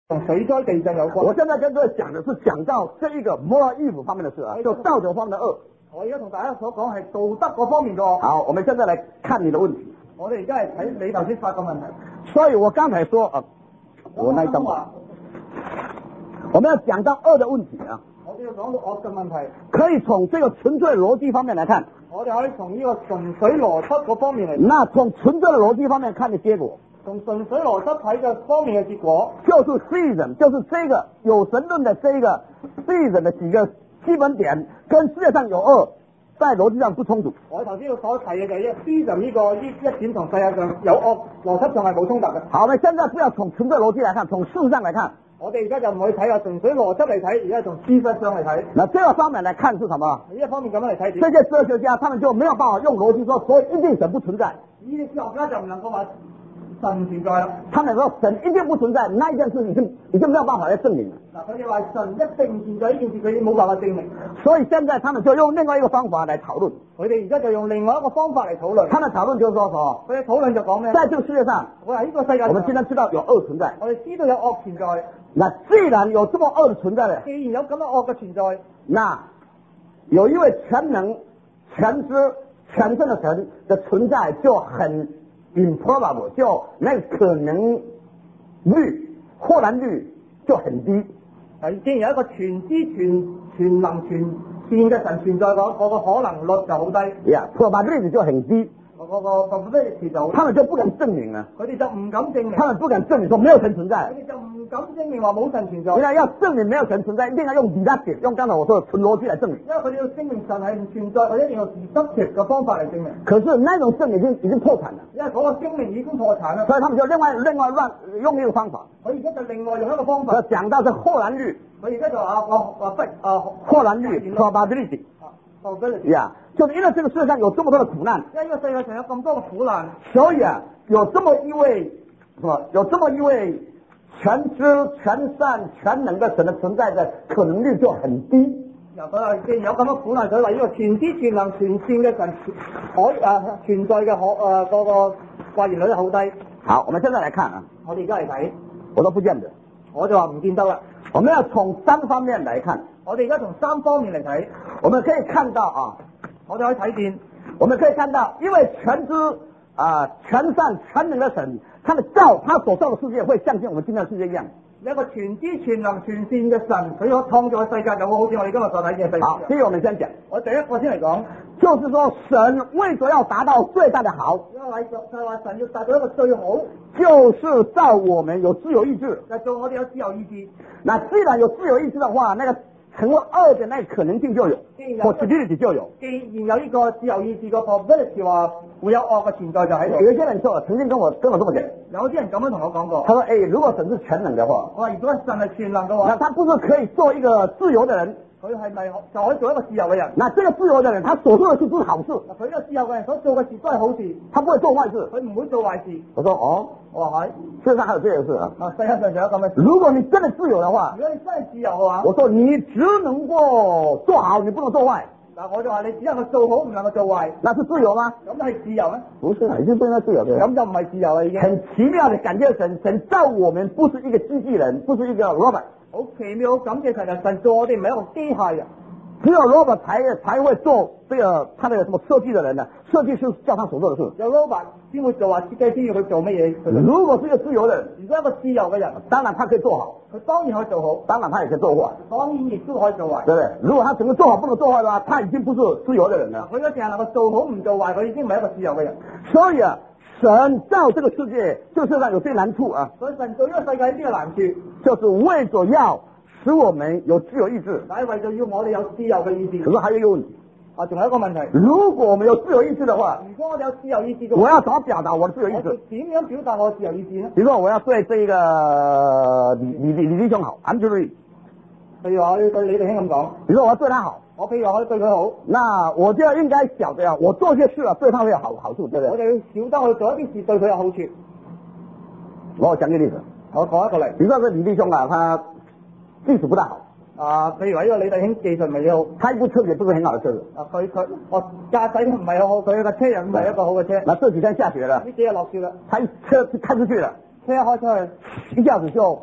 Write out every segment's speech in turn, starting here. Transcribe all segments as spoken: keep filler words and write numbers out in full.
同水災地震有關。 我現在跟各位講的是講到這一個 moral evil 方面的事啊，就道德方面的惡。 我而家同大家所講係道德嗰方面嘅惡。 好，我們現在來看你的問題。 我哋而家係睇你頭先發個問題。 所以我剛才說啊，我那一張話，我們要講到惡的問題啊。 我哋要講到惡嘅問題， 可以從這個純粹邏輯方面來看。 我哋可以從呢個純粹邏輯嗰方面嚟。 那從純粹的邏輯方面看的結果， 從純粹邏輯睇嘅方面嘅結果， 就是 theism， 就是這個有神論的這個 theism 的幾個基本點，跟世界上有惡，在邏輯上不衝突。 我頭先所提嘅就係一 theism 呢個呢一點同世界上有惡邏輯上係冇衝突嘅。 好，我們現在不要從純粹邏輯來看，從事實上來看。 我哋而家就唔去睇啊，純粹邏輯嚟睇，而家從事實上嚟睇。 那這個方面來看是什麼？ 呢一方面咁樣嚟睇， 這些哲學家他們就沒有辦法用邏輯說，所以一定神不存在。 呢啲哲學家就唔能夠話神存在啦。 他們說神一定不存在，那一件事已經已經沒有辦法來證明了。 嗱，佢哋話神一定存在呢件事，佢已經冇辦法證明。 所以現在他們就用另外一個方法來討論。 佢哋而家就用另外一個方法嚟討論。 他們討論就是說什麼？ 佢哋討論就講咩？ 在這個世界上， 我話呢個世界上， 我們現在知道有惡存在。 我哋知道有惡存在。 那既然有這麼惡的存在呢？ 既然有咁樣惡嘅存在， 那有一位全能、全知、全勝的神的存在就很 improbable， 就那個可能率、或然率就很低。 係，既然有一個全知、全全能、全善嘅神存在嘅話，嗰個可能率就好低。 呀、yeah, ，probability 就很低。 嗰個 probability 就好低。 他們就不敢證明啊。 佢哋就唔敢證明。 他們不敢證明說沒有神存在。 佢哋就唔敢證明話冇神存在。 原來要證明沒有神存在，一定要用 deductive， 用剛才我說的純邏輯來證明。 因為佢哋要證明神係唔存在，佢一定要用 deductive 嘅方法嚟證明。 可是那種證明已經已經破產了。 因為嗰個證明已經破產啦。 所以他們就另外另外亂用一個方法。 佢而家就另外用一個方法。 就講到這或然率。 佢而家就話話話不啊或然率 probability。呀、yeah, ，就是因為這個世界上有這麼多的苦難， 因為呢個世界上有咁多嘅苦難， 所以啊，有這麼一位，什麼？有這麼一位全知、全善、全能的神的存在的可能率就很低。 由佢話，既然有咁多苦難，所以話呢個全知、全能、全善嘅神可啊存在嘅可誒嗰個發現率就好低。 好，我們現在來看啊， 我哋而家嚟睇， 我都不見得， 我就話唔見得啦。 我們要從三方面來看。 我哋而家從三方面嚟睇， 我們可以看到啊， 我哋可以睇見， 我們可以看到，因為全知啊、呃、全善全能的神，他的造他所造的世界會像像我們今天的世界一樣。 一個全知全能全善嘅神，佢所創造嘅世界就會好似我哋今日所睇嘅世界。 好，所以我們先講， 我第一個先嚟講， 就是說神為咗要達到最大的好， 因為就係話神要達到一個最好， 就是造我們有自由意志， 就做我哋有自由意志。 那既然有自由意志的話，那個成為惡的那個可能性就有 ，possibility 就有。 既然有呢個自由意志個 possibility 話會有惡嘅存在就喺度。 有一些人說，曾經跟我跟我這麼講， 有啲人咁樣同我講過。 他說：，誒、欸，如果神是全能的話， 我話如果神係全能嘅話， 那他不是可以做一個自由的人？ 佢係咪就可以做一個自由嘅人？ 那這個自由的人，他所做的事都是好事。 佢呢個自由嘅人所做嘅事都係好事， 他不會做壞事， 佢唔會做壞事。 我說：，哦， 我話係， 世界上還有這個事啊？ 啊，世界上仲有咁嘅事。 如果你真的自由的話， 如果你真係自由嘅話， 我說你只能夠做好，你不能做壞。 嗱，我就話你只能夠做好，唔能夠做壞， 那是自由嗎？ 咁係自由咩？ 不是，已經不應該自由嘅。 咁就唔係自由啦，已經。 很奇妙的感謝神，神造我們不是一個機器人，不是一個 robot。 好奇妙，好感謝神，神做我哋唔係一個機械人。 只有 robot 才才會做這個他那個什麼設計的人呢？設計師叫他所做的事。 有 robot 先會做話設計師要佢做乜嘢？ 如果是一個自由的人， 如果一個自由嘅人， 當然他可以做好， 佢當然可以做好， 當然他也可以做壞， 當然亦都可以做壞， 對不對？如果他整個做好不能做壞的話，他已經不是自由的人了。 佢一定係能夠做好唔做壞，佢已經唔係一個自由嘅人。 所以啊，神造這個世界，這個世界上有些難處啊。 所以神造呢個世界呢個難處， 就是為咗要使我們有自由意志， 但係為咗要我哋有自由嘅意志。 可是還有一個問題啊，仲有一個問題， 如果我們有自由意志的話， 如果我哋有自由意志， 我要怎麼表達我的自由意志？ 點樣表達我的自由意志呢？ 比如說我要對這個李李李李弟兄好 ，Andrew， 譬如話我要對李弟兄咁講， 比如說我要對他好， 我譬如話我要對佢好， 那我就要應該曉得啊，我做些事啊對他會有好好處，對不對？ 我哋要曉得我做一啲事對佢有好處。 我講個例子， 我講一個例， 比如說這李弟兄啊，他技術不大好。 啊，譬如話呢個李弟兄技術唔係幾好， 他一部車也不是很好的車子。 啊，佢佢我駕駛唔係好好，佢個車又唔係一個好嘅車。 那這幾天下雪了， 呢幾日落雪啦， 他一車就開出去了， 車一開出去， 一下子就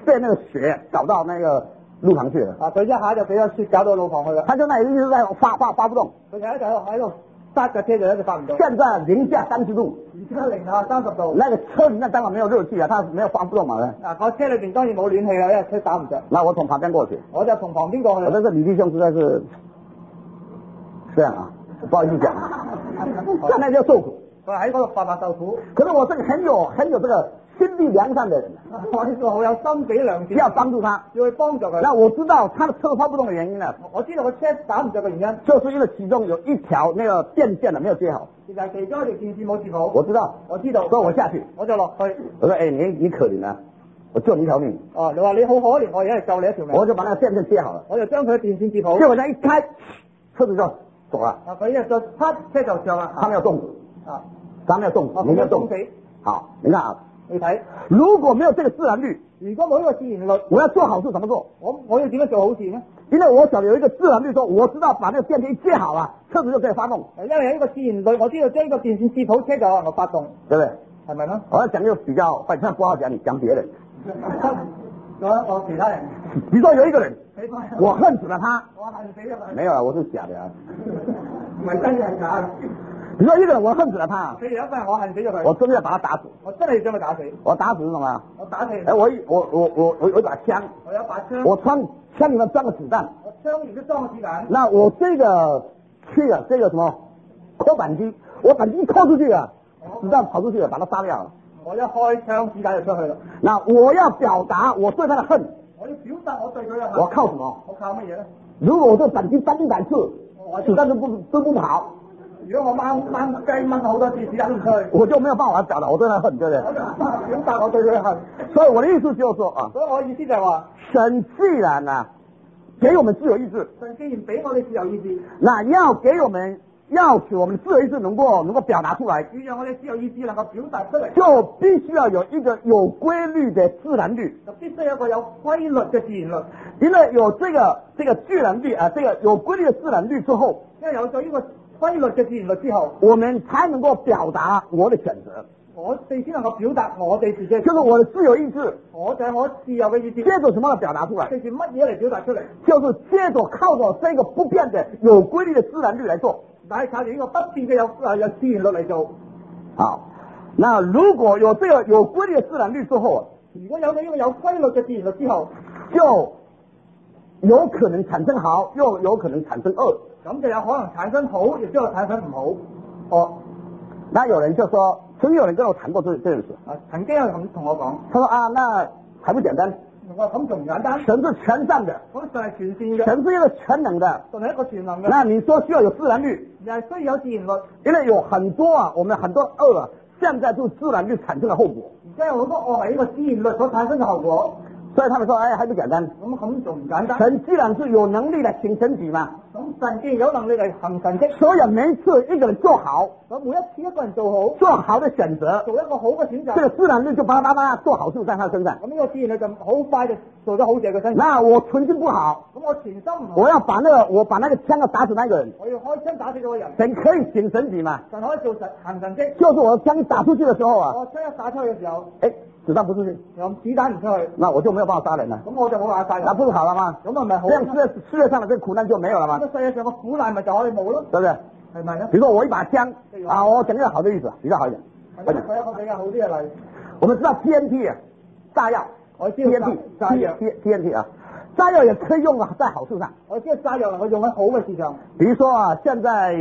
被那个雪搞到那个路旁去了。 啊，佢一下就俾咗雪搞到路旁去啦。 他就那里一直在发发發不動。 佢就喺度喺度剎架車就一直發唔到。 現在零下三十度。 而家零下三十度。 那個車裡面當然沒有熱氣啊，它沒有發不動嘛。 啊，個車裏邊當然冇暖氣啦，因為車打唔着。 那我從旁邊過去。 我就從旁邊過去。 我覺得李弟兄實在是這樣啊，不好意思講，在那就受苦。 佢喺嗰度發發受苦。 可是我這個很有很有這個心地良善的人， 我呢個好有心地良善， 要幫助他， 要去幫助佢。 那我知道他的車發不動的原因呢， 我知道個車打唔着嘅原因， 就是因為其中有一條那個電線呢沒有接好。 其實其中一條電線冇接好。 我知道， 我知道， 所以我下去， 我就落去。 我說：哎，你你可憐啊，我救你一條命。 哦，你話你好可憐，我而家係救你一條命。 我就把那個電線接好了， 我就將佢嘅電線接好。 結果一開，車子就走了。 啊，佢一就啪車就上啦。 他沒有動啊， 他沒有動，你沒有動。好，你看啊。 你睇， 如果沒有這個自然律， 如果冇呢個自然律， 我要做好事怎麼做？ 我我要點樣做好事呢？ 因為我曉得有一個自然律說，我知道把那個電線一接好了，車子就可以發動。 因為有一個自然律，我知道將呢個電線接好，車就能夠發動， 對不對？ 係咪呢？ 我要講一個比較，反正不好講，你講別人。 講我其他人。 比如說有一個人，我恨死了他。 我恨死咗佢。 沒有啊，我是假的啊。 唔係真係假。 比如說一個人，我恨死了他。 譬如有一個人，我恨死咗佢。 我真的要把他打死。 我真係要將佢打死。 我打死是什麼？ 我打死。 哎，我我我我我有一把槍。 我有一把槍。 我槍槍裏面裝個子彈。 我槍裏面裝個子彈。 那我這個去啊，這個什麼扣扳機，我扳機一扣出去啊，子彈跑出去了，把他殺掉了。 我一開槍，子彈就出去了。 那我要表達我對他的恨。 我要表達我對佢嘅恨。 我靠什麼？ 我靠乜嘢呢？ 如果我這扳機扳一百次，子彈都不都不跑。 如果我掹掹雞掹好多次，子彈都唔出去， 我就沒有辦法表達我對他恨，對不對？ 我就表達我對佢嘅恨。 所以我的意思就是說啊， 所以我嘅意思就係話， 神既然啊給我們自由意志， 神既然俾我哋自由意志， 那要給我們要求我們自由意志能夠能夠表達出來， 要讓我哋自由意志能夠表達出嚟， 就必須要有一個有規律的自然律， 就必須有一個有規律嘅自然律。 因為有這個這個自然律啊，這個有規律的自然律之後， 因為有咗呢個規律嘅自然律之後， 我們才能夠表達我的選擇。 我哋先能夠表達我哋自己， 就是我的自由意志， 我就係我自由嘅意志。 借着什麼嚟表達出來？ 借住乜嘢嚟表達出嚟？ 就是借着靠着這個不變的有規律的自然律來做。 但係靠住呢個不變嘅有誒有自然律嚟做。 好，那如果有這個有規律的自然律之後啊， 如果有咗呢個有規律嘅自然律之後， 就有可能產生好，又有可能產生惡。 咁就有可能產生好，亦都有產生唔好。哦， 那有人就說，曾經有人跟我談過這這件事。 啊，曾經有人咁同我講， 他說啊，那還不簡單？ 我話咁仲唔簡單？ 神是全善的， 咁神係全善嘅， 神是一個全能的， 神係一個全能嘅。 那你說需要有自然律， 又係需要有自然律， 因為有很多啊，我們很多惡啊，現在就自然律產生的後果。 而家有好多惡係呢個自然律所產生嘅後果。 所以他們說，哎，還不簡單？ 咁咁仲唔簡單？ 神既然是有能力來行神蹟嘛， 咁神既然有能力嚟行神蹟， 所以每一次一個人做好， 咁每一次一個人做好， 做好的選擇， 做一個好嘅選擇， 這個自然律就巴拉巴拉做好事在他身上。 咁呢個自然律就好快就做咗好事喺佢身上。 那我存心不好， 咁我全心唔好， 我要把那個我把那個槍要打死那個人， 我要開槍打死嗰個人。 神可以行神蹟嘛？ 神可以做神行神蹟， 就是我槍一打出去的時候啊， 我槍一打出去嘅時候， 哎，子彈不出去， 有子彈唔出去， 那我就沒有辦法殺人了。 咁我就冇辦法殺人。 那不是好了嗎？ 咁啊咪好？ 這樣世界世界上的這個苦難就沒有了嗎？ 咁世界上嘅苦難咪就可以冇咯， 對不對？ 係咪咧？ 比如說我一把槍啊，我講一個好的例子，比較好一點。 我舉一個比較好啲嘅例， 我們知道 T N T 啊，炸藥， 我知 T N T 炸藥 T T N T 啊，炸藥也可以用啊，在好處上。 我知道炸藥能夠用喺好嘅事上。 比如說啊，現在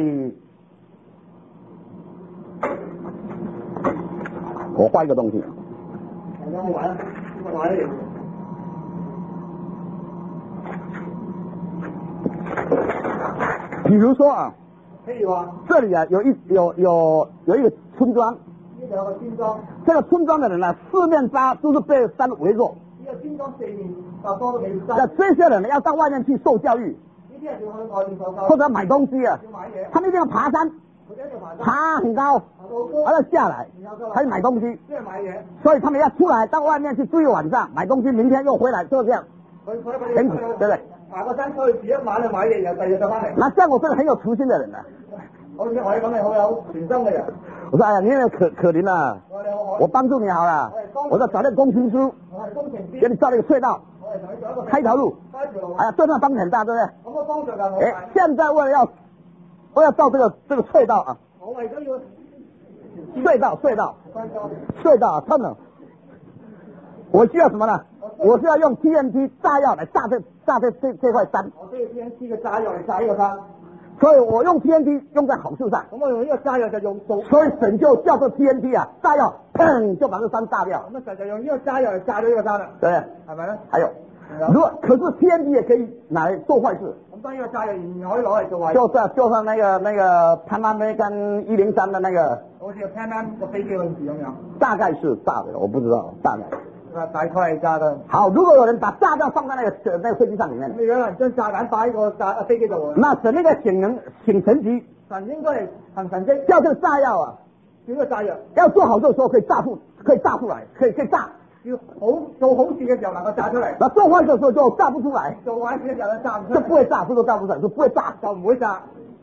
我畫一個東西。 有冇玩啊？有冇玩呢？ 比如說啊， 譬如話， 這裡啊有一有有有一個村莊， 呢度有個村莊， 這個村莊的人呢，四面八都是被山圍住。 呢個村莊四面八方都被山。 那這些人呢，要到外面去受教育， 呢啲人要去外面受教育， 或者買東西啊， 要買嘢， 他們一定要爬山， 佢哋一定要爬山， 爬很高， 爬到高， 還要下來， 然後再還要買東西。 即係買嘢。 所以他們要出來到外面去住一晚上，買東西，明天又回來，就是這樣。 佢佢佢辛苦，對不對？ 爬個山出去住一晚去買嘢，然後第二日就翻嚟。 那像我這個很有慈心的人呢？ 我我講你好有全心嘅人。 我說哎呀，你也可可憐啊， 我你好我幫助你好了。 我係我在找那个工程师， 我係工程師， 给你造那个隧道， 我係同你做一個开一条路， 開一條路， 哎呀，对他帮很大，对不对？ 咁我幫助就好哎大。， 现在为了要，我要造这个这个隧道啊， 我為咗要隧道隧道關咗， 隧道啊，tunnel，我需要什么呢？我是要用 T N T 炸药来炸这炸这这这块山， 我需要 T N T 嘅炸藥嚟炸呢個山， 所以我用 T N T 用在好处上， 咁我用呢個炸藥就用做， 所以神就叫做 T N T 啊，炸藥，砰就把这山炸掉， 咁啊神就用呢個炸藥嚟炸咗呢個山啦， 对不对？ 係咪咧？ 还有，如果可是 T N T 也可以拿来做坏事， 咁當然呢個炸藥仍然可以攞嚟做壞事， 就算就算那个那个潘安梅跟一零三的那个， 好似個 Pan Am 個飛機嗰陣時咁樣， 大概是炸的，我不知道大概。 啊大概係炸嘅。 好，如果有人把炸弹放在那个那个飞机上里面， 你有人將炸彈擺喺個炸飛機度喎， 那神那个请人请神级神應該嚟行神蹟， 叫这个炸藥啊， 叫呢個炸藥要做好的时候可以炸出，可以炸出来，可以可以炸。 要好做好事嘅時候能夠炸出嚟， 那做坏事的时候就炸不出来， 做壞事嘅時候就炸唔出嚟， 就不会炸，不是炸不出来，就不会炸。 就唔會炸。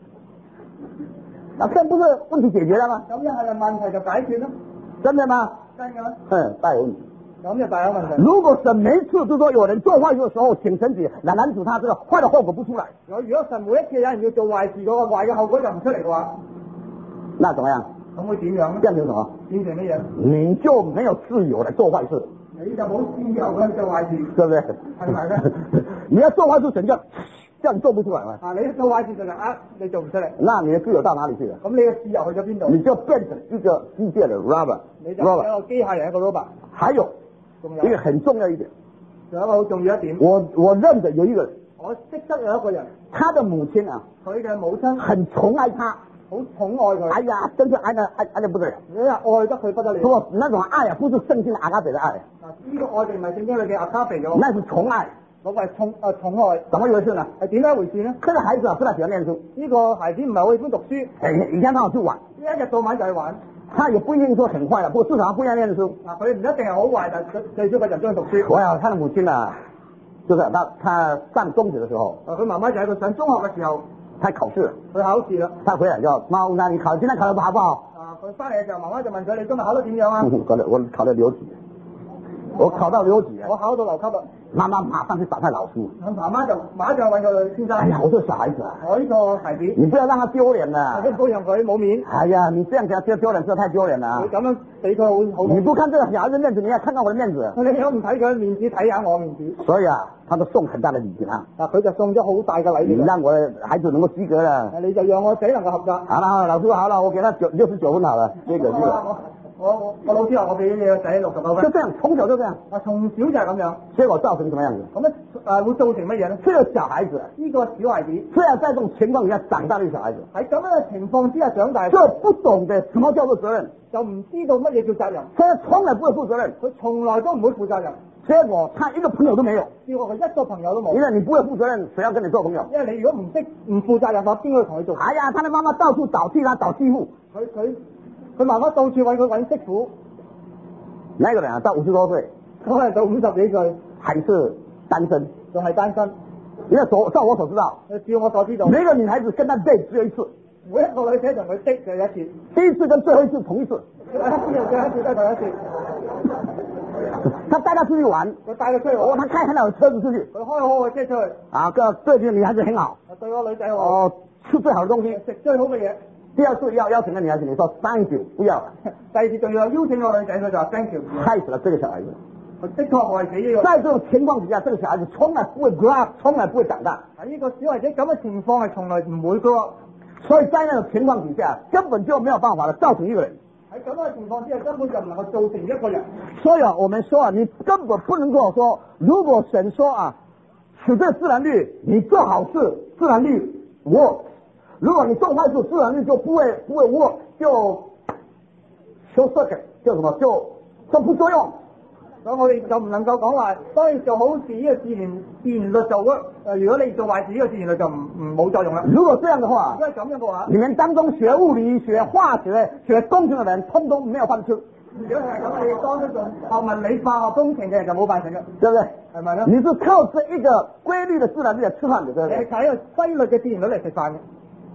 那这不是问题解决了吗？ 咁一係就問題就解決啦， 真的嗎？ 真嘅咩？ 嗯，大有问题。 咁就大有問題。 如果神每一次都說有人做壞事的時候，請神子來攔阻他，這個壞的後果不出來， 如果如果神每一次有人要做壞事，嗰個壞嘅後果就唔出嚟嘅話， 那怎麼樣？ 咁會點樣咧？ 變成什麼？ 變成乜嘢？ 你就沒有自由來做壞事， 你就冇自由去做壞事， 對不對？ 係咪咧？ 你要做壞事，神就叫你做不出來嘛。 啊，你做壞事就係呃，你做唔出嚟， 那你的自由到哪裡去了？ 咁你嘅自由去咗邊度？ 你就變成一個機械的 robot， 你就係 robot。 一個機械人，一個 robot。 還有仲有一個很重要一點， 仲有一個好重要一點， 我我認得有一個人， 我識得有一個人， 他的母親啊， 佢嘅母親很寵愛他， 好寵愛佢， 哎呀，真是愛得愛愛得不得了。 你話愛得佢不得了。 不，那種愛啊，不是聖經阿加比的愛， 嗱，呢個愛並唔係聖經裏嘅阿卡肥嘅， 那是寵愛。 嗰個係寵誒寵愛， 怎麼一回事呢？ 係點解回事呢？ 這個孩子啊，不太喜歡念書， 呢個孩子唔係好喜歡讀書， 哎，以前他好去玩， 一日到晚就去玩。 他也不一定說很壞了，不過至少他不願意念書。 嗱，佢唔一定係好壞，但係最少佢就中意讀書。 我呀，他的母親啊，就是他他上中學的時候， 啊，佢媽媽就喺佢上中學嘅時候， 他考試了， 佢考試啦。 他回來就媽，那你考今天考得好不好？ 啊，佢翻嚟嘅時候，媽媽就問佢：你今日考得點樣啊？ 考得我考得留級，我考到留級啊！ 我考到留級啦。 媽媽馬上去找他老師， 佢媽媽就馬上揾佢先生。 哎呀，我這小孩子啊， 我呢個孩子， 你不要讓他丟臉啦！ 你唔好讓佢冇面。 哎呀，你這樣給他丟丟臉，真係太丟臉啦你！咁樣俾佢好好。 你不看這個小孩子面子，你要看看我的面子。 你如果唔睇佢面子，睇下我面子。 所以啊，他都送很大的禮給他。 啊，佢就送咗好大嘅禮俾佢。 你讓我的孩子能夠及格了。 你就讓我仔能夠合格。 好了，好了，老師好了，我給他九六十九分好了，這個這個。 我我我老師話我俾你個仔六十九分。 就這樣，從小就這樣。 啊，從小就係咁樣。 結果造成什麼樣子？ 咁咧誒會造成乜嘢咧？ 這個小孩子， 呢個小孩子， 雖然在這種情況下長大的小孩子， 喺咁樣嘅情況之下長大， 就不懂得什麼叫做責任， 就唔知道乜嘢叫責任， 所以從來不會負責任。 佢從來都唔會負責任。 結果他一個朋友都沒有， 結果佢一個朋友都冇。 因為你不會負責任，誰要跟你做朋友？ 因為你如果唔識唔負責任，話邊個同佢做？ 哎呀，他的媽媽到處找替他找媳婦， 佢佢佢媽媽到處揾佢揾媳婦。 那個人啊，到五十多歲， 可能到五十幾歲， 還是單身， 仲係單身。 因為所照我所知道， 照我所知道， 每個女孩子跟他 date 只有一次， 每一個女仔同佢 date 就一次， 第一次跟最後一次同一次， 第一次又最後一次都係同一次。 他帶他出去玩， 佢帶佢出去哦， 玩， 他開很好的車子出去， 佢開好嘅車出去， 啊，個對這個女孩子很好， 對個女仔好， 哦，吃最好的東西。 食最好嘅嘢。 第二次要邀請個女孩子，你說 thank you，不要了。 第二次仲要邀請個女仔，佢就話 thank you， 害死了這個小孩子。 的確我係死呢個。 在這種情況底下，這個小孩子從來不會 grow up，從來不會長大。 喺呢個小孩子咁嘅情況係從來唔會嘅， 所以在那種情況底下，根本就沒有辦法了造成一個人。 喺咁嘅情況之下，根本就唔能夠造成一個人。 所以啊，我們說啊，你根本不能夠說，如果神說啊，使這自然律，你做好事，自然律 work；如果你做壞事，自然律就不會不會 work，就 short circuit，就什麼就就不作用。 所以我哋就唔能夠講話，當你做好事呢個自然自然律就 work，誒，如果你做壞事呢個自然律就唔唔冇作用啦。 如果這樣的話， 如果係咁樣嘅話， 你們當中學物理、學化學、學工程的人，通通沒有飯吃。 如果係咁，你當中做學物理、化學工程嘅人就冇飯食嘅， 對不對？ 係咪咧？ 你是靠這一個規律的自然律來吃飯的，對不你係對？ 靠一個規律嘅自然律嚟食飯嘅。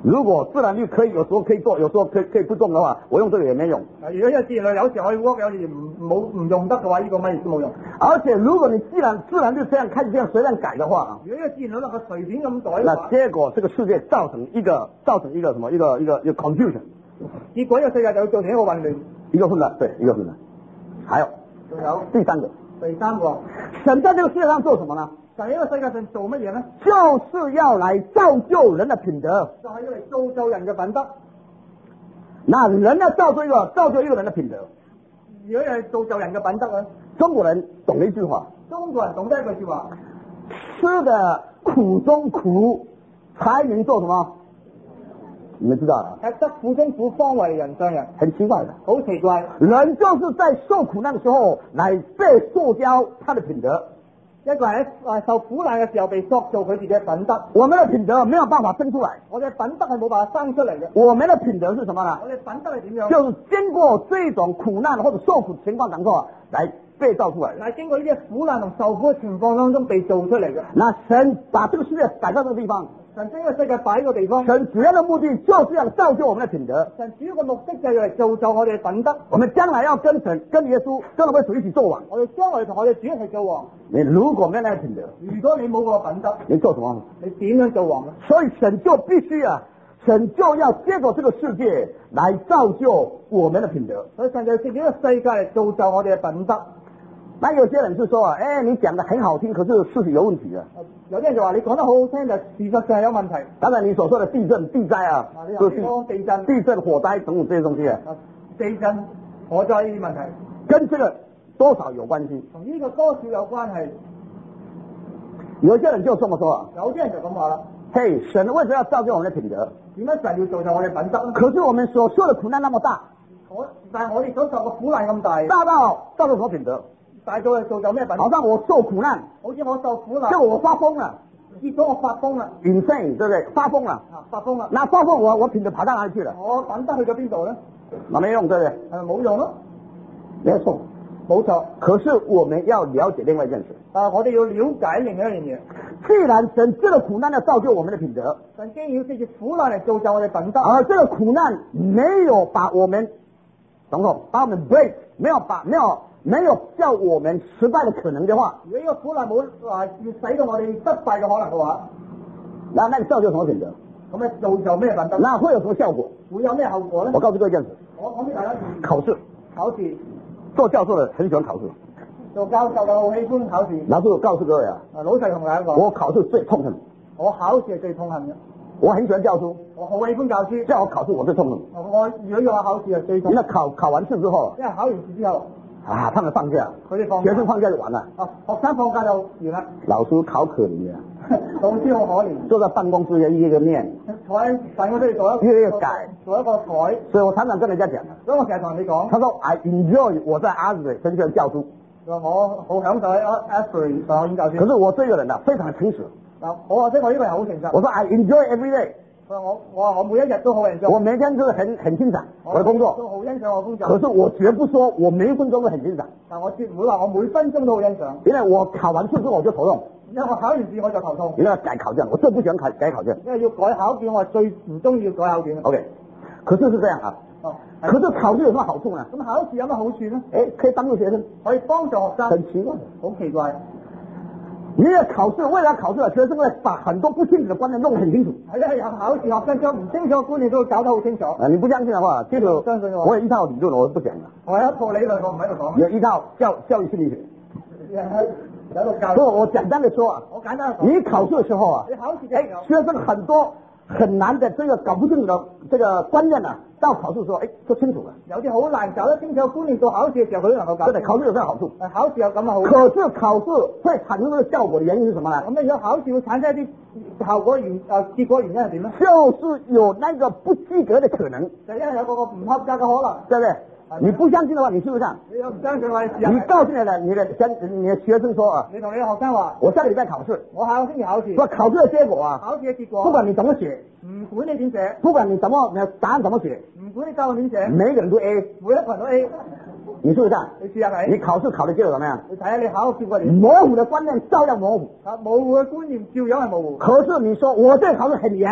如果自然律可以有时候可以做，有时候可以可以不中的话，我用这个也没用。 如果一個自然律有時可以 work， 有時唔冇唔用得嘅話，呢、這個乜嘢都冇用。 而且如果你既然自然律這樣開始這樣隨便改的話， 如果一個自然律能夠隨便咁改嘅那話， 結果這個世界造成一個造成一個什麼一個一個一個 confusion， 結果呢個世界就會造成一個混亂， 一個混亂，對，一個混亂。還有， 仲有第三個， 第三個， 神在這個世界上做什麼呢？ 神喺呢個世界上做乜嘢呢？ 就是要來造就人的品德， 就係要嚟造就人嘅品德。 那人要造就一個造就一個人的品德。 如果係造就人嘅品德咧， 中國人懂了一句話， 中國人懂得一句說話， 吃的苦中苦，才能做什麼？你們知道啊？ 吃得苦中苦，方為人上人。 很奇怪的， 好奇怪， 人就是在受苦難的時候，來被塑膠他的品德。 一個人喺受苦難嘅時候被塑造佢自己嘅品德。 我們的品德沒有辦法生出來， 我哋品德係冇辦法生出嚟嘅。 我們的品德是什麼呢？ 我哋品德係點樣？ 就是經過這種苦難或者受苦情況當中來被造出來的。 係經過呢啲苦難同受苦嘅情況當中被造出嚟嘅。 那神把這個世界擺到這個地方， 神將呢個世界擺喺個地方， 神主要的目的就是要造就我們的品德。 神主要嘅目的就係要嚟造就我哋嘅品德。 我們將來要跟神、跟耶穌、跟我們主一起做王。 我哋將來同我哋主一齊做王。 你如果沒有那個品德， 如果你冇個品德， 你做什麼？ 你點樣做王呢？ 所以神就必須啊，神就要借着這個世界來造就我們的品德。 所以神就借呢個世界嚟造就我哋嘅品德。 那有些人就說啊，哎，你講得很好聽，可是事實有問題啊。 有啲人就話你講得好好聽，但事實上係有問題。 當然你所說的地震、地災啊， 都是地震、 地震、火災等等這些東西啊。 地震、火災呢啲問題， 跟這個多少有關係。 同呢個多少有關係。 有些人就這麼說啊， 有啲人就咁話啦。 嘿，神為什麼要造就我們的品德？ 點解神要造就我哋品德呢？ 可是我們所受的苦難那麼大， 我但係我哋所受嘅苦難咁大， 大到造就什麼品德？ 大到係造就咩品德？ 好像我受苦難， 好似我受苦難， 結果我發瘋了， 結果我發瘋啦 insane 對不對？發瘋了， 啊發瘋啦。 那發瘋我我品德跑到哪裡去了？ 我品德去咗邊度咧？ 那沒用對不對？ 係咪冇用咯？ 沒錯， 冇錯。 可是我們要了解另外一件事， 但係我哋要了解另一樣嘢。 既然神這個苦難要造就我們的品德， 神經要借住苦難嚟造就我哋品德， 而這個苦難沒有把我們，懂唔？把我們 break，沒有把沒有沒有叫我們失敗的可能的話， 如果呢個苦難冇話要使到我哋失敗嘅可能嘅話， 那那個造就什麼品德？ 咁咧造就咩品德？ 那會有什麼效果？ 會有咩後果咧？ 我告訴各位一件事， 我講俾大家知。 考試， 考試， 做教授的很喜歡考試。 做教授嘅好喜歡考試。 老師，我告訴各位啊， 啊老實同大家講， 我考試最痛恨。 我考試係最痛恨嘅。 我很喜歡教書， 我好喜歡教書。 叫我考試我最痛恨。 我如果要我考試係最痛。 因為考考完試之後， 因為考完試之後， 啊，他們放假， 佢哋放假， 學生放假就完了。 啊，學生放假就完啦。 老師好可憐啊， 老師好可憐， 坐在辦公室一個個念， 坐喺辦公室做一個一個一個改， 做一個台。 所以我常常跟人家講， 所以我成日同人哋講， 他說 I enjoy 我在 Asbury 很喜歡教書， 我好享受喺 Asbury 上學演教書。 可是我這個人呢、啊，非常誠實。 嗱，我話即我呢個人好誠實。 我說 I enjoy every day。 我我我話我每一日都好認真。 我每天都是很很欣賞我的工作， 都好欣賞我工作。 可是我絕不說我每一分鐘都很欣賞。 但我絕唔會話我每分鐘都好欣賞。 因為我考完試之後我就頭痛。 因為我考完試我就頭痛。 因為改考卷，我最不喜歡改改考卷。 因為要改考卷，我係最唔中意要改考卷。 OK，可是是這樣啊。哦。可是考試有什麼好處呢？ 咁考試有乜好處呢？ 誒，可以幫助學生， 可以幫助學生。 很奇怪， 好奇怪。 因為考試，為了考試啊，學生會把很多不清楚的觀念弄得很清楚。 係啊，有考試學生將唔清楚嘅觀念都會搞得好清楚。 啊，你不相信的話，這個相信我。 我有一套理論，我不講啦。 我有一套理論，我唔喺度講。 有一套教教育心理學。 有個教育。 不過我簡單的說啊， 我簡單的講。 你考試的時候啊， 你考試嘅時候， 學生很多很難的這個搞不清楚的這個觀念啊，到考試的時候，哎，就清楚了。 有啲好難搞得清楚觀念，到考試嘅時候佢都能夠搞。 對對，考試有這個好處。 誒，考試有咁嘅好處。 可是考試會產生這個效果的原因是什麼呢？ 咁你如果考試會產生一啲效果原誒結果原因係點呢？ 就是有那個不及格的可能。 就因為有個個唔合格嘅可能， 對不對？你不相信的話，你試試看。 你唔相信我，你試下。 你告訴你的你的你的學生說啊， 你同你嘅學生話， 我下個禮拜考試， 我下個星期考試。 說考試的結果啊， 考試嘅結果， 不管你怎麼寫， 唔管你點寫， 不管你怎麼答案怎麼寫， 唔管你答案點寫， 每一個人都 A， 每一個人都 A。 你試試看， 你試下睇， 你考試考的結果怎麼樣？ 你睇下你考嘅結果點？ 模糊的觀念照樣模糊， 啊，模糊嘅觀念照樣係模糊。 可是你說我這個考試很嚴。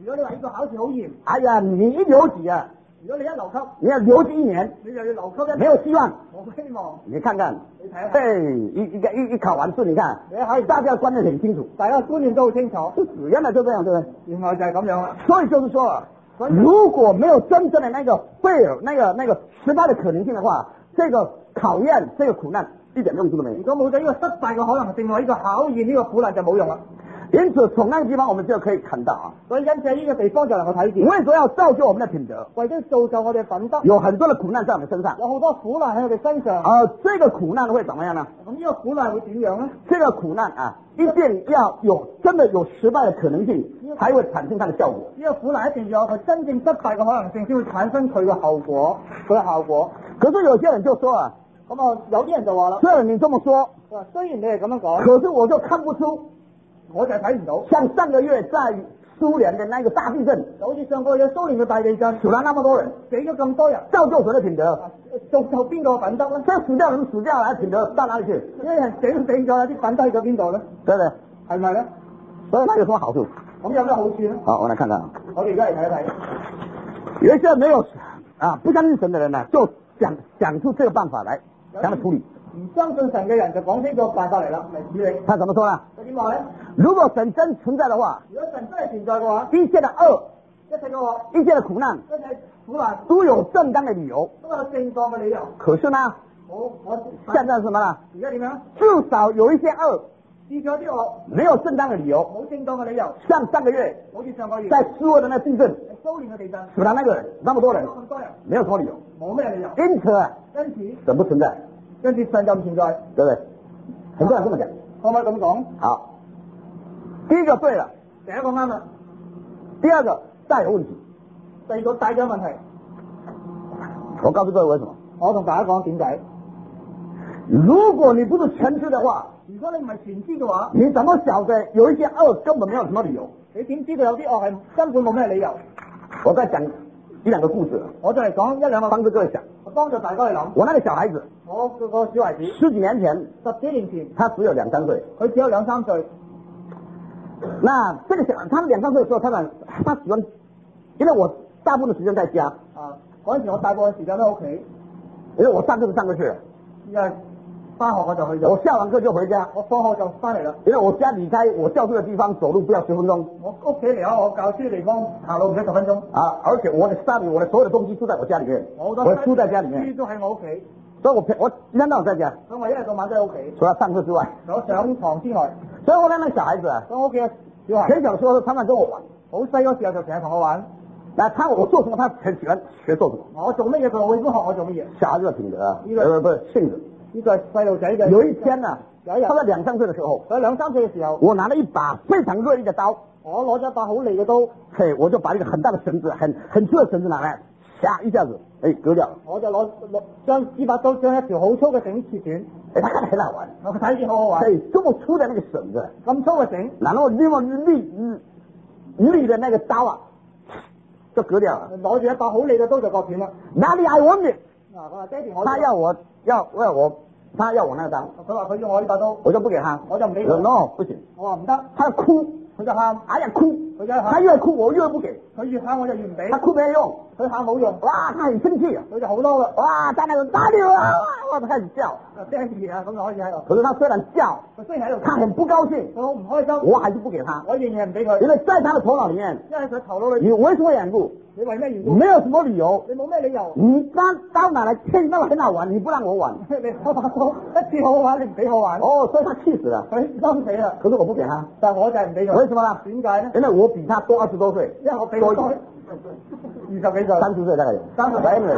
如果你話呢個考試好嚴， 哎呀，你一留級啊， 如果你一留級， 你要留級一年， 你就要留級一沒有希望。 冇希望。 你看看， 你睇下， 嘿，一一個一一考完試，你看， 你考大家觀念很清楚， 大家觀念都好清楚， 原來就這樣，對不對？ 原來就係咁樣啦。 所以就是說，如果沒有真正的那個 fail 那個那個失敗的可能性的話，這個考驗，這個苦難一點用處都沒有。 如果冇咗呢個失敗嘅可能性，話呢個考驗呢個苦難就冇用啦。 因此，從那個地方我們就可以看到啊， 所以因此喺呢個地方就能夠睇見， 為咗要造就我們的品德， 為咗造就我哋嘅品德， 有很多的苦難在我們身上。 有好多苦難喺我哋身上。 而、呃、這個苦難會怎麼樣呢？ 咁呢個苦難會點樣呢？ 這個苦難啊，一定要有真的有失敗的可能性，才會產生它的效果。 呢個苦難一定要有佢真正失敗嘅可能性，先會產生佢嘅後果，佢嘅效果。 可是有些人就說啊， 咁啊，有啲人就話啦， 雖然你這麼說， 雖然你係咁樣講， 可是我就看不出。 我就係睇唔到， 像上個月在蘇聯的那個大地震， 就好似上個月蘇聯嘅大地震， 死了那麼多人， 死咗咁多人， 造就誰的品德？ 造就邊個品德咧？ 這死掉人死掉了，品德到哪裏去？ 呢啲人死死咗，啲品德去咗邊度咧？ 對不對？ 係咪咧？ 所以那有什麼好處？ 咁有咩好處咧？ 好，我來看看。 我哋而家嚟睇一睇， 有一些沒有啊不相信神的人呢，就想想出這個辦法來，想來處理。 唔相信神嘅人就講清楚辦法嚟啦，嚟處理。 他怎麼說呢？ 佢點話咧？ 如果神真存在的話， 如果神真係存在嘅話， 一切的惡， 一切嘅惡， 一切的苦難， 一切苦難都有正當的理由， 都有正當嘅理由。 可是呢， 我我現在是什麼呢？ 而家點樣？ 至少有一些惡， 至少啲惡沒有正當的理由， 冇正當嘅理由。 像上個月， 好似上個月在蘇俄的那地震， 蘇聯嘅地震， 死了那個人，那麼多人， 咁多人， 沒有什麼理由， 冇咩理由。 因此， 因此神不存在， 跟住神就唔存在， 對不對？很多人這麼講， 可唔可以咁講？ 好，第一個對了， 第一個啱啦， 第二個大有問題， 第二個大咗問題。 我告訴各位為什麼？ 我同大家講點解？ 如果你不是全知的話， 如果你唔係全知嘅話， 你怎麼曉得有一些惡根本沒有什麼理由？ 你點知道有啲惡係根本冇咩理由？ 我再講一兩個故事， 我再嚟講一兩個， 幫助各位想。 我幫助大家去諗。 我那個小孩子， 我個個小孩子， 十幾年前， 十幾年前， 他只有兩三歲， 佢只有兩三歲。 那這個小，他兩三歲的時候，他講他喜歡，因為我大部分的時間在家， 啊，嗰陣時我大部分時間都喺屋企， 因為我上課就上課去了， 因為翻學我就去咗， 我下完課就回家， 我放學就翻嚟啦。 因為我家離開我教書的地方走路不要十分鐘， 我屋企離開我教書嘅地方行路唔使十分鐘。 啊，而且我的家裏我的所有的東西都在我家裏面， 我我書在家裏面， 書都喺我屋企， 所以我我一天到晚在家， 所以我一日到晚都喺屋企， 除了上課之外， 除咗上堂之外， 所以我那那小孩子啊， 所以我屋企嘅小孩很小的時候常常跟我玩， 好細嗰時候就成日同我玩。 那他我做什麼他很喜歡學做什麼， 我做乜嘢佢會都學我做乜嘢。 小孩子的品德啊， 呢個呃不是性子。 呢個係細路仔嘅。 有一天呢、啊， 有一日， 他在兩三歲的時候， 佢兩三歲嘅時候， 我拿了一把非常銳利的刀， 我攞咗一把好利嘅刀， 嘿，我就把一個很大的繩子，很很粗的繩子拿來，唰一下子，哎，割掉了。 我就攞攞將呢把刀將一條好粗嘅繩切斷。 哎，他看得很好玩， 我睇見好好玩。 對，這麼粗的那個繩子， 咁粗嘅繩， 然後那麼利嗯利的那個刀啊，就割掉了。 攞住一把好利嘅刀就割斷啦。 哪裡還我你？ 嗱，佢話爹哋我， 他要我要要我，他要我那個刀， 佢話佢要我呢把刀， 我就不給他， 我就唔俾佢。 no 不行， 我話唔得， 他哭， 佢就喊， 哎呀哭， 佢就喊， 他越哭我越不給， 佢越喊我就越唔俾他，哭沒用， 佢喊冇用， 哇，他很生氣啊。 佢就好嬲啦。 哇，在那個哪裡啊？哇，他開始叫。 爹哋啊，咁就可以喺度。 可是他雖然叫， 佢雖然喺度， 他很不高興， 佢好唔開心， 我還是不給他， 我仍然唔俾佢， 因為在他的頭腦裡面， 因為佢頭腦裏你為什麼緣故？ 你為咩緣故？ 沒有什麼理由， 你冇咩理由？ 你把刀拿來切，那麼很好玩，你不讓我玩， 你我把刀一次好玩，你唔俾我玩， 哦，所以他氣死了， 佢心死啦。 可是我不給他， 但係我就係唔俾佢。 為什麼呢？ 點解咧？ 因為我比他多二十多歲， 因為我比佢多二十幾歲， 三十歲大概有， 三十歲。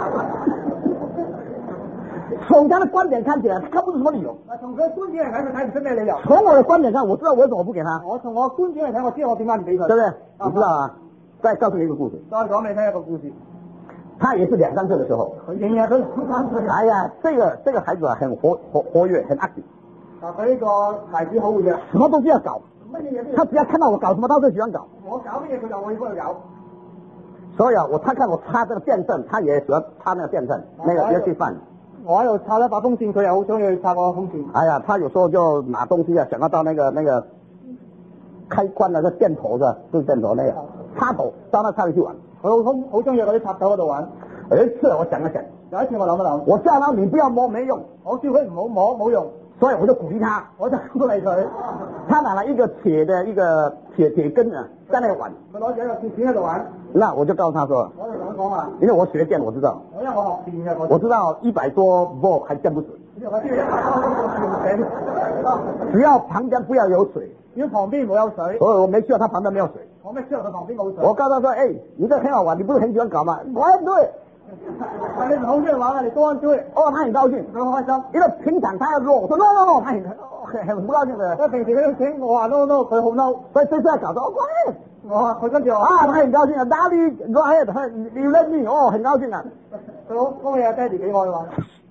從他的觀點看起來，他看不出什麼理由。 嗱，從佢嘅觀點嚟睇，佢睇唔出咩理由。 從我的觀點看，我知道我為什麼不給他。 我從我嘅觀點嚟睇，我知道我點解唔俾佢。 對不對？你知道啊？再告訴你一個故事。 再講俾你聽一個故事。 他也是兩三歲的時候。 佢仍然都兩三歲。 哎呀，這個這個孩子啊，很活活活躍，很 active。 嗱，佢呢個孩子好活躍， 什麼東西要搞， 乜嘢嘢都要。 他只要看到我搞什麼，他都喜歡搞。 我搞乜嘢，佢就會幫佢搞。 所以啊，我他看我插這個電扇，他也喜歡插那個電扇，那個 electric fan。 我喺度插一把風扇，佢又好中意去插個風扇。 哎呀，他有時候就拿東西啊，想要到那個那個開關那個電頭的，就是電頭那個， 插頭到那插頭去玩。 佢好中好中意嗰啲插頭嗰度玩。 有一次我想了想， 有一次我諗一諗， 我叫他你不要摸沒用， 我叫佢唔好摸冇用， 所以我就鼓勵他， 我就鼓勵佢。 他拿了一個鐵的一個鐵鐵根啊，在那玩。 佢攞住一個鐵片喺度玩。 那我就告訴他說， 我就同佢講話， 因為我學電我知道， 我因為我學電嘅，我我知道一百多 volt 還電不死， 我知道一百多電死， 只要旁邊不要有水， 只要旁邊冇有水， 所以我沒需要他旁邊沒有水。 我咩需要佢旁邊冇水？ 我告訴他說，哎，你這很好玩，你不是很喜歡搞嗎？我也對。 你唔好中意玩啊，你多玩追。 哦，他很高興， 佢好開心。 因為平常他要弱，我說 no no no，他很很很不高興的。 因為平時佢要請我話 no no，佢好嬲， 所以這次搞到我乖。 我話佢跟住我啊，他很高興啊，哪裡 go ahead，他你 let me，哦，很高興啊。 佢好恭喜阿爹哋幾愛玩。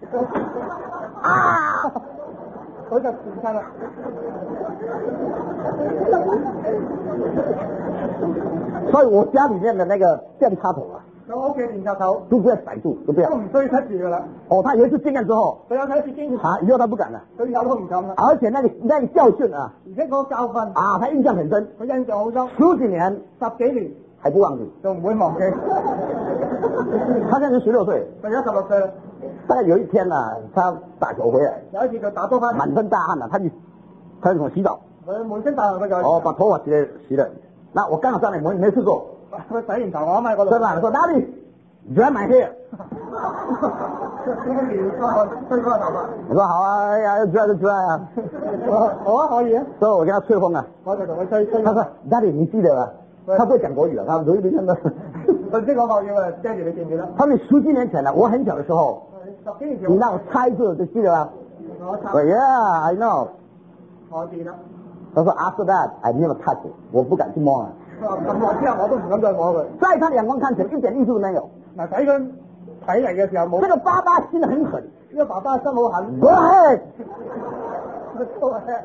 啊！ 佢就變親啦。 所以我家裡面的那個電插頭啊， 我屋企電插頭都不要塞住，都不要。 都唔需要塞住噶啦。 哦，他有一次經驗之後， 佢有睇一次經驗， 啊，以後他不敢了， 佢以後都唔敢啦。 而且那個那個教訓啊， 而且嗰個教訓啊，他印象很深， 佢印象好深， 十幾年十幾年還不忘記， 就唔會忘記。 他現在十六歲， 佢而家十六歲啦。 大概有一天呢、啊，他打球回來， 有一次佢打波翻， 滿身大汗啊，他就他就洗澡， 佢滿身大汗佢就哦，把頭髮洗了洗了，那我剛好上來，我沒事做， 佢洗完頭我喺嗰度， 對吧？說哪裡？原買黑。 吹嗰個頭髮。 我說好啊，哎呀，出來就出來啊。 我我啊可以啊。 所以我給他吹風啊。 我就同佢吹吹。 他說：“Daddy，你記得嗎？”他不會講國語了，他嘴裡面的。 佢識講國語啊，爹哋你記唔記得？ 他們十幾年前了，我很小的時候。 十幾年前。 你讓我猜一次，就記得嗎？ 我猜。 我 Yeah，I know。 我記得。 他說 After that, I never touch it， 我不敢去摸啊。 咁我之後我都唔敢再摸佢。 在他的眼光看起來一點意思都沒有。 嗱，睇佢睇嚟嘅時候冇。 這個爸爸心得很狠， 呢個爸爸心好狠。 Go ahead。 Go ahead。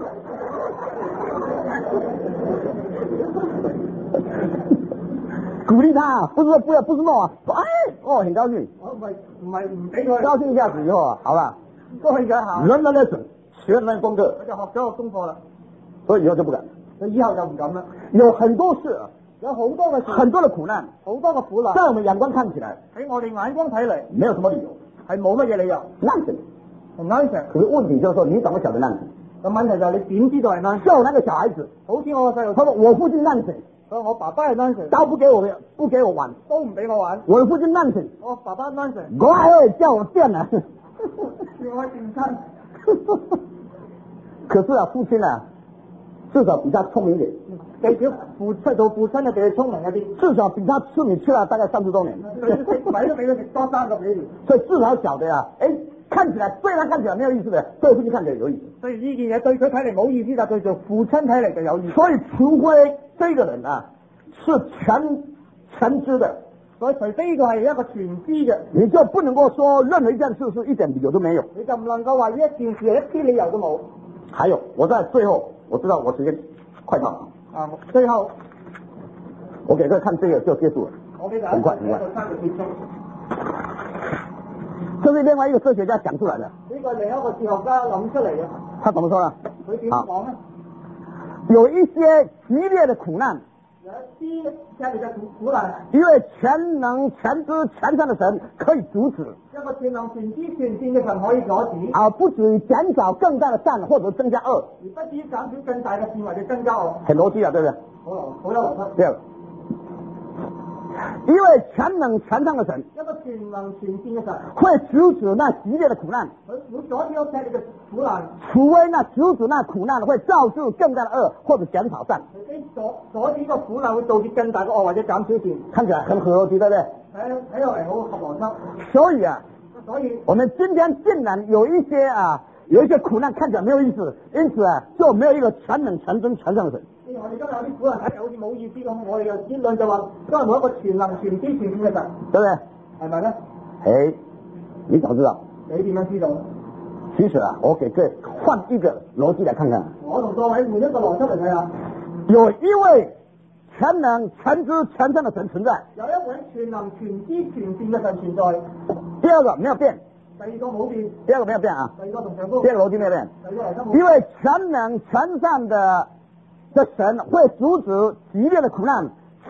鼓勵他，不是說不要，不是弄啊，哎，哦，很高興。 我唔係唔係唔俾佢。 高興一下子以後，好吧。 高興一下。 人的 lesson，學了那功課。 佢就學咗個功課啦。 所以以後就不敢。 佢以後就唔敢啦。 有很多事， 有好多嘅事， 很多的苦難， 好多嘅苦難， 在我們眼光看起來， 喺我哋眼光睇嚟， 沒有什麼理由， 係冇乜嘢理由。 nonsense， 同 nonsense。 可是問題就是說，你怎麼曉得 nonsense？ 咁問題就係你點知道係 nonsense？ 像我那個小孩子， 好似我個細路， 他說我父親 nonsense， 佢話我爸爸係 nonsense， 都不給我不給我玩， 都唔俾我玩。 我的父親 nonsense， 我爸爸 nonsense， 我係叫我變了， 叫我變親。 可是啊，父親啊，至少比他聰明點。 至少父親做父親嘅比佢聰明一啲， 至少比他吃米吃了大概三十多年， 佢食米都比佢食多三十幾年， 所以至少曉得啊，哎，看起來對他看起來沒有意思的，對父親看起來有意思。 所以呢件嘢對佢睇嚟冇意思，但對做父親睇嚟就有意思。 所以除非這個人啊是全全知的， 所以除非呢個係一個全知嘅， 你就不能夠說任何一件事是一點理由都沒有， 你就唔能夠話呢一件事係一啲理由都冇。 還有，我在最後，我知道我時間快到了。 啊，最後我給佢看這個就結束了， 我給很快很快。這是另外一個哲學家講出來的。 呢個另一個哲學家諗出嚟嘅。 他怎麼說呢？ 佢點講呢？ 有一些激烈的苦難， 有一啲激烈嘅苦苦難， 因為全能全知全善的神可以阻止， 一個全能全知全善嘅神可以阻止， 而不至於減少更大的善或者增加惡， 而不至於減少更大嘅善或者增加惡。 很邏輯啊，對不對？ 好邏好有邏輯。 對。因為全能全善的神， 一個全能全善嘅神會阻止那激烈的苦難， 佢會阻止嗰激烈嘅苦難， 除非那阻止那苦難會造致更大的惡或者減少善。 除非阻阻止個苦難會導致更大嘅惡或者減少善。 看起來很合邏輯，對不對？ 睇睇落嚟好合邏輯。 所以啊， 所以我們今天竟然有一些啊，有一些苦難看起來沒有意思，因此啊，就沒有一個全能全真全善的神。 我哋今日有啲苦難睇嚟好似冇意思咁，我哋嘅結論就話，因為冇一個全能全知全善嘅神， 對不對？ 係咪咧？ 哎，你怎麼知道？ 你點樣知道？ 其實啊，我給各位換一個邏輯來看看。 我同各位換一個邏輯嚟睇下， 有一位全能全知全善的神存在， 有一位全能全知全善嘅神存在。 第二個沒有變， 第二個冇變， 第二個沒有變啊， 第二個同上高， 第二個邏輯沒有變。 第二個邏輯冇變。 因為全能全善的的神會阻止激烈的苦難，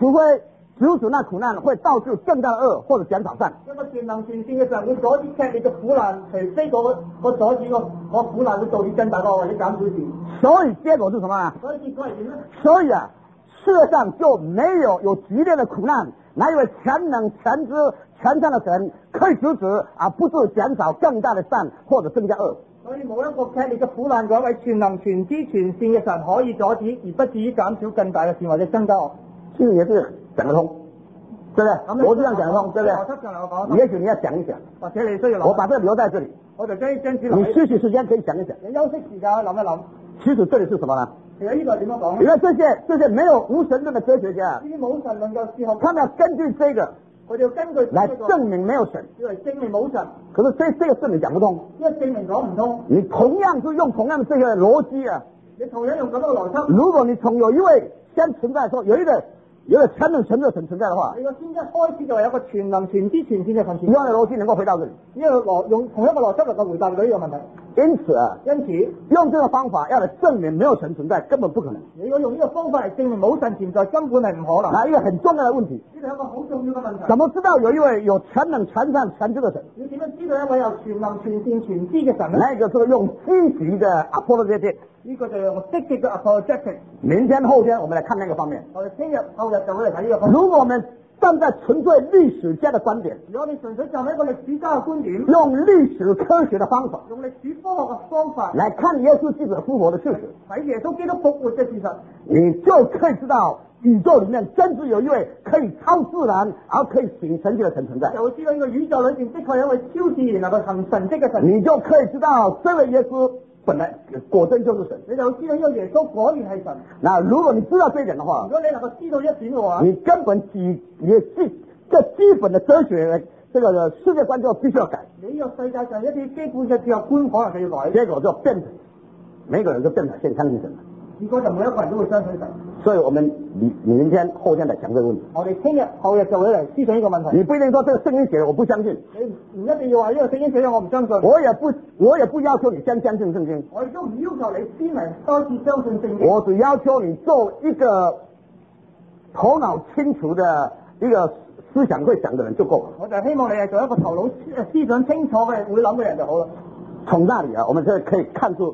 除非阻止那苦难会導致更大的惡或者減少善。 一個全能全善嘅神會阻止劇烈嘅苦難，除非嗰個個阻止個個苦難會導致更大個或者減少善。 所以結果是什麼啊？ 所以結果係點咧？ 所以啊，世界上就沒有有激烈的苦難，哪一位全能全知全善的神可以阻止而不是減少更大的善或者增加惡。 所以冇一個劇烈嘅苦難，嗰一位全能全知全善嘅神可以阻止，而不至於減少更大嘅善或者增加惡。 其實也是講得通，對不對？邏輯上講得通，對不對？ 邏輯上嚟講， 也許你要想一想， 或者你需要諗。 我把這個留在這裡， 我就將呢張紙你留。 休息時間可以想一想。 你休息時間諗一諗。 其實這裡是什麼呢？ 其實呢度點樣講？ 因為這些這些沒有無神論的哲學家， 呢啲冇神論嘅哲學家， 他們要根據這個。 我就根據來證明沒有神， 因為證明冇神。 可是這這個證明講不通， 因為證明講唔通。 你同樣是用同樣的這個邏輯啊， 你同樣用咁樣嘅邏輯。如果你從有一位先存在的時候，有一個有一個全能全知的神存在的話， 你個先一開始就係有一個全能全知全善嘅神。 一樣的邏輯能夠回到這裡， 因為邏用同一個邏輯能夠回答到呢個問題。 因此啊， 因此用這個方法要來證明沒有神存在，根本不可能。 如果用呢個方法嚟證明冇神存在，根本係唔可能。 那一個很重要的問題， 呢個係一個好重要嘅問題。 怎麼知道有一位有全能全善全知的神？ 你點樣知道一位有全能全善全知嘅神呢？ 那個是用積極的 apologetic， 呢個就係用積極嘅 apologetic。 明天後天我們來看那個方面。 我哋聽日後日就會嚟睇呢個方面。 如果我們站在純粹歷史家的觀點， 如果你純粹站喺一個歷史家嘅觀點， 用歷史科學的方法， 用歷史科學嘅方法來看耶穌基督復活的事實， 睇耶穌基督復活嘅事實， 你就可以知道宇宙裏面真是有一位可以超自然而可以行神蹟的神存在。 就會知道呢個宇宙裏邊的確有一位超自然能夠行神蹟嘅神。 你就可以知道這位耶穌本來果真就是神， 你就知道呢個耶穌果然係神。 那如果你知道這一點的話， 如果你能夠知道一點嘅話， 你根本基也基這基本的哲學這個世界觀就必須要改。 你呢個世界上一啲基本嘅哲學觀可能就要改， 結果就變成每個人都變成先相信神。 結果就每一個人都會相信神。 所以我們明明天後天來講這個問題。 我哋聽日後日就會嚟思想呢個問題。 你不一定說這個聖經寫的我不相信， 你唔一定要話呢個聖經寫的我唔相信。 我也不我也不要求你先相信聖經， 我亦都唔要求你先嚟開始相信聖經。 我只要求你做一個頭腦清楚的一個思想會想的人就夠了。 我就希望你係做一個頭腦思想清楚嘅會諗嘅人就好啦。 從那裡啊，我們就可以看出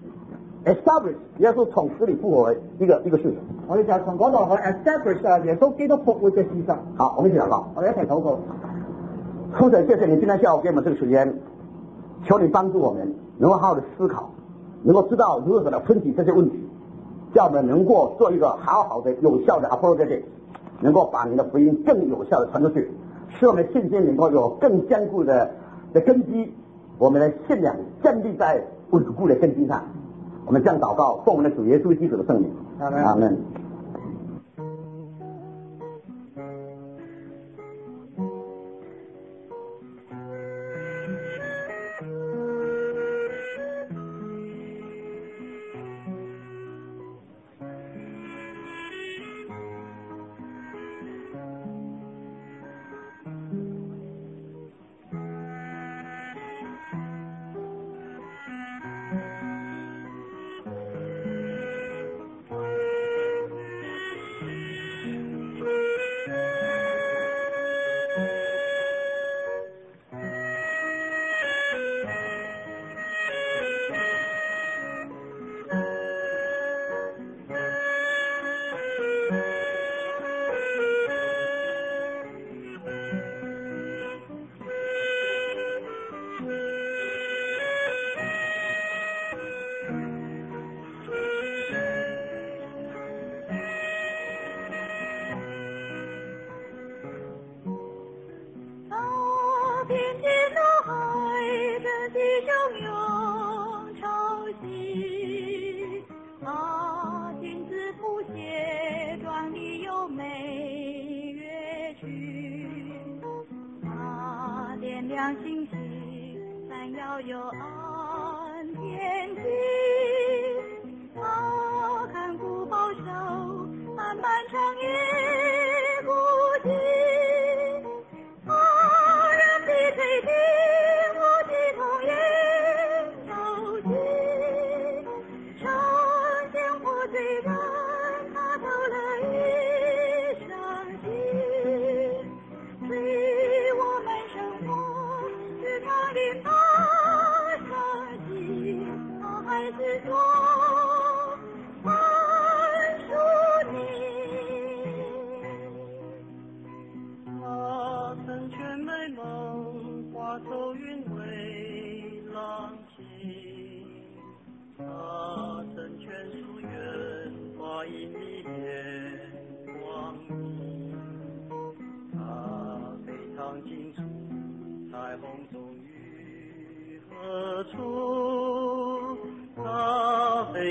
establish 耶穌從死裡復活的一個一個事實。 我哋就係從嗰度去 establish 啊耶穌基督復活嘅事實。 好，我們一起禱告， 我哋一齊禱告。 父神，謝謝你今天下午給我們這個時間，求你幫助我們能夠好好的思考，能夠知道如何的分析這些問題，叫我們能夠做一個好好的有效的 apologetic， 能夠把你的福音更有效的傳出去，使我們的信心能夠有更堅固的的根基，我們的信仰建立在穩固的根基上。我們這樣禱告，奉我們的主耶穌基督的聖名，阿門。阿門。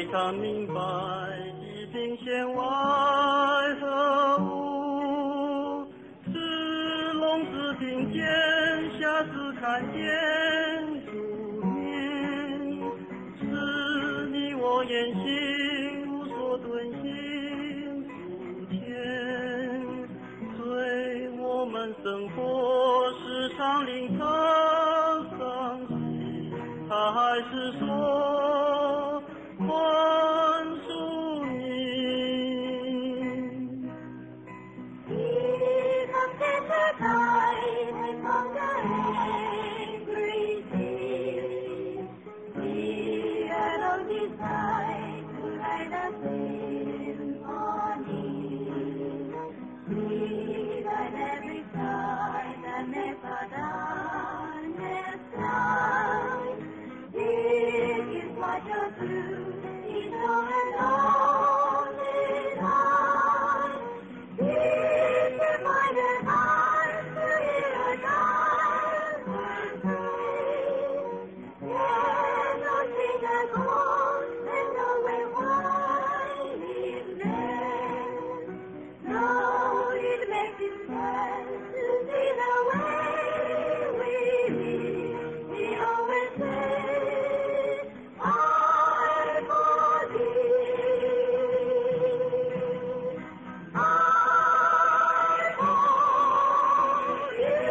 非常明白，一并弦外何物？是聋子听见，瞎子看见主面，是你我言行无所遁形不见。对我们生活时常令他伤心，他还是说宽恕你。 He comes in the night from the angry sea. He alone decides to write a symphony. He died every time and never darkness lies. This is what you're through, he's so alone in life. He's provided eyes to hear a diamond ring. Yes, I'll sing a song and know why he's there. No, it makes him sad to see the way we live. He always says, I forgive. I forgive.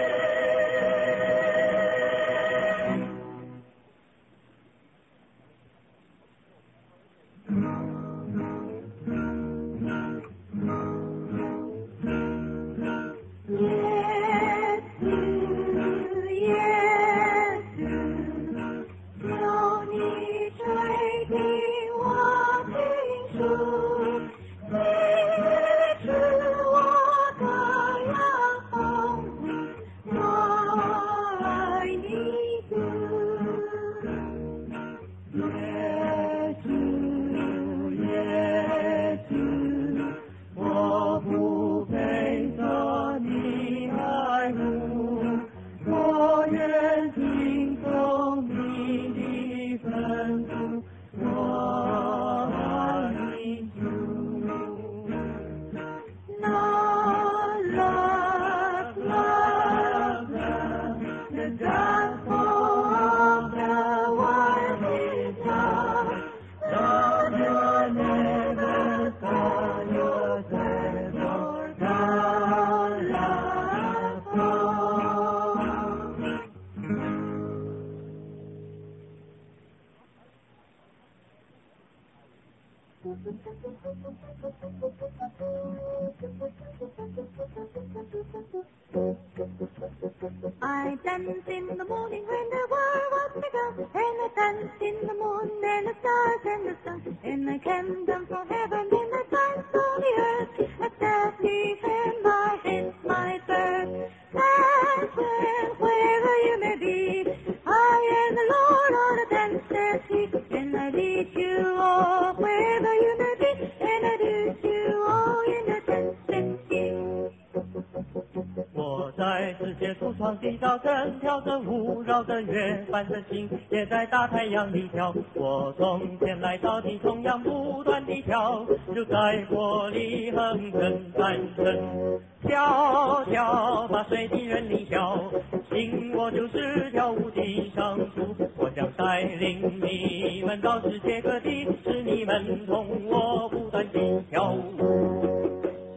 Yes, you, yes, you. No need trading, walking through. Say true what I have found. I need you. Yes, you, yes, you. 我不配做你爱慕，我愿听从你的吩咐，我爱你主。Love, love, love, love, the gospel of the world is love. Love your neighbor, love yourself, for God loves all. I danced in the morning when the world was begun, and I danced in the moon and the stars and the sun, and I came down from heaven in the signs of the earth, accepting in my hands my birth. Dance wherever you may be, I am the Lord on the dance floor, and I lead you all wherever you may be, and I lead you all in the dance floor. 我在世界橱窗地找着跳着舞，绕着月，伴着星，也在大太阳里跳。我从前来到地中央，不断地跳，就在火里横着战争。跳跳把水滴人里跳，心我就是跳舞的上主，我将带领你们到世界各地，使你们同我不断地跳舞。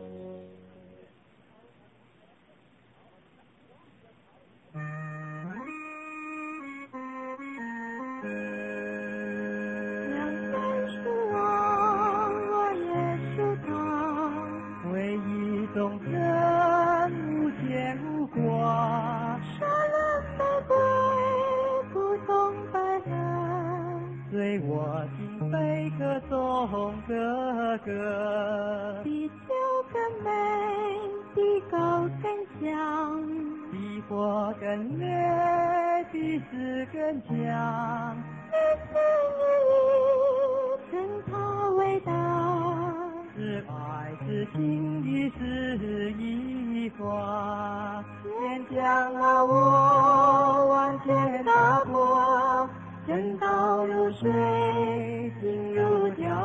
唯一众生无牵无挂， 杀人玫瑰不懂白兰， 随我心飞歌颂哥哥， 比酒更美，比高更香， 比火更烈，比死更强， 一心一意真他伟大。 是爱是情亦是一花， 天将啊我万千打破，真道如水，心如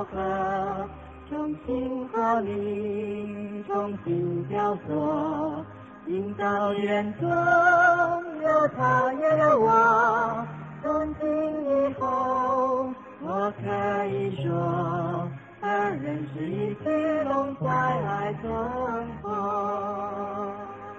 调和，重新发明，重新雕塑，营造眼中有他也有我。从今以后，我可以说，二人是一体，拢在爱中活。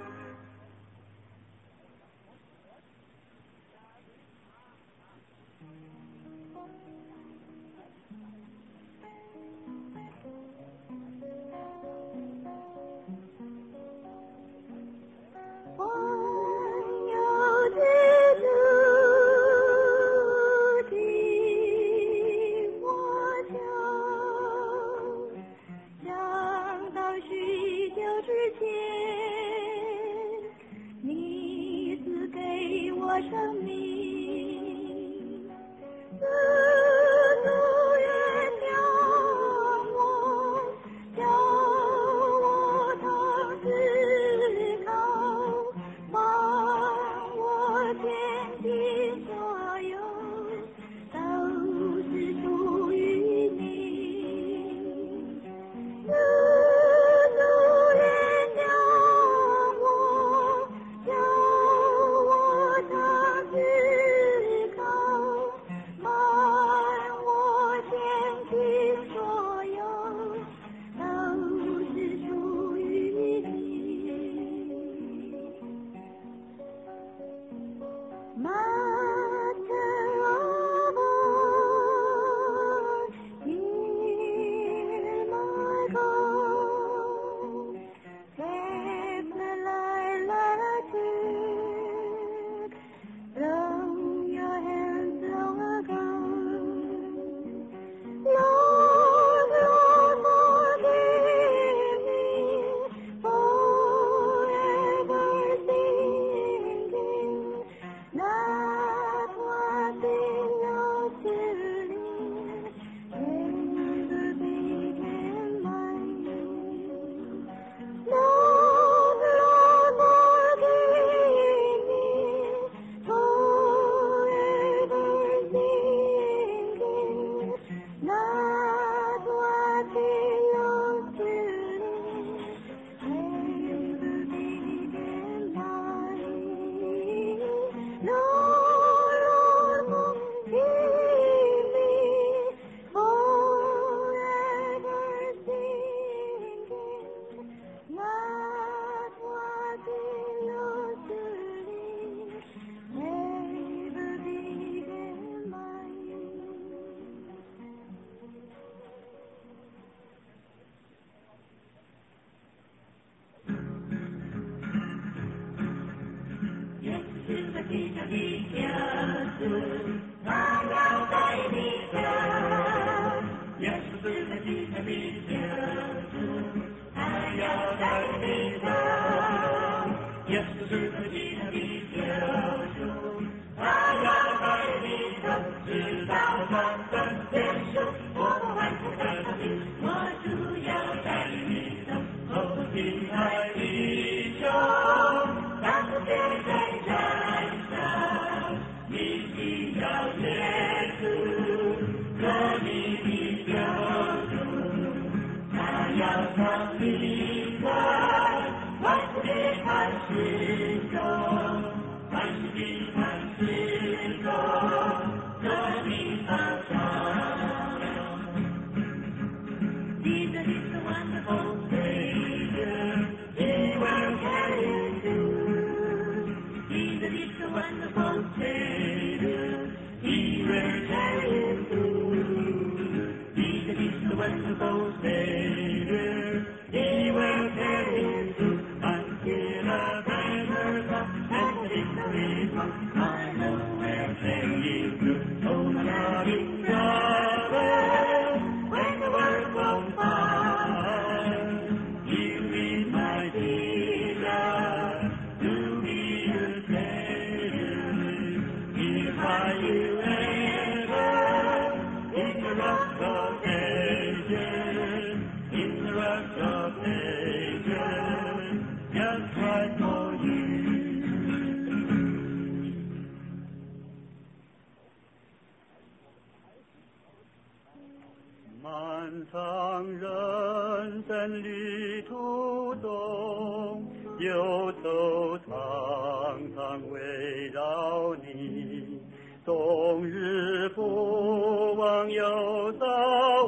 生命，自主原谅我，叫我常思考，帮我坚定所有都是属于你。自主原谅我，叫我常思考，帮我坚定所有都是属于你。Master of all, hear my call. Take the lilac twig, blow your hands long ago. Lord, Lord, forgive me for ever thinking that what belongs to me never became mine. Lord, Lord, forgive me for ever thinking that what belongs to me never became mine. Lord, Lord, forgive me for ever thinking that what belongs to me never became mine. Jesus is the wonderful Savior, He will carry you through. Jesus is the wonderful Savior, He will carry you through. Jesus is the wonderful Savior, He will carry you through. Until a banner comes and the victory comes, I know we'll carry you through. Oh, my loving brother, when the world goes by, you be my Jesus, to be a Savior. If I you ever in the rock of ages, in the rock 漫长人生旅途中，忧愁常常围绕你，终日不忘忧伤